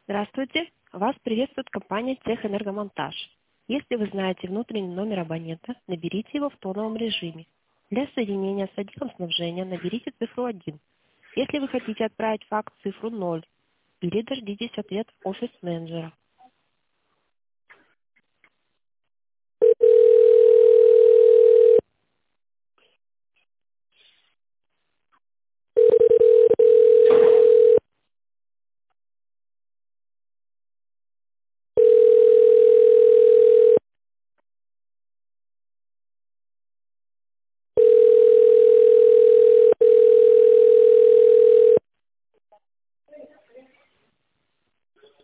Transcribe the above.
Здравствуйте. Вас приветствует компания Техэнергомонтаж. Если вы знаете внутренний номер абонента, наберите его в тоновом режиме. Для соединения с отделом снабжения наберите цифру 1. Если вы хотите отправить факс, цифру 0. Или дождитесь ответ офис-менеджера.